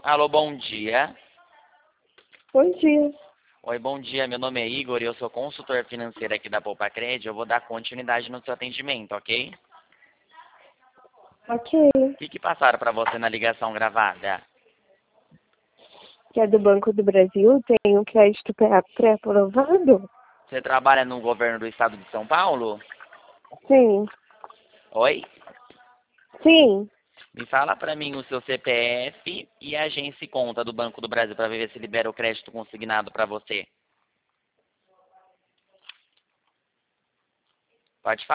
Alô, bom dia. Bom dia. Oi, bom dia. Meu nome é Igor e eu sou consultor financeiro aqui da Poupa Cred. Eu vou dar continuidade no seu atendimento, ok? Ok. O que passaram para você na ligação gravada? Que é do Banco do Brasil, tem um crédito pré-aprovado? Você trabalha no governo do estado de São Paulo? Sim. Oi? Sim. Me fala para mim o seu CPF e a agência e conta do Banco do Brasil para ver se libera o crédito consignado para você. Pode falar.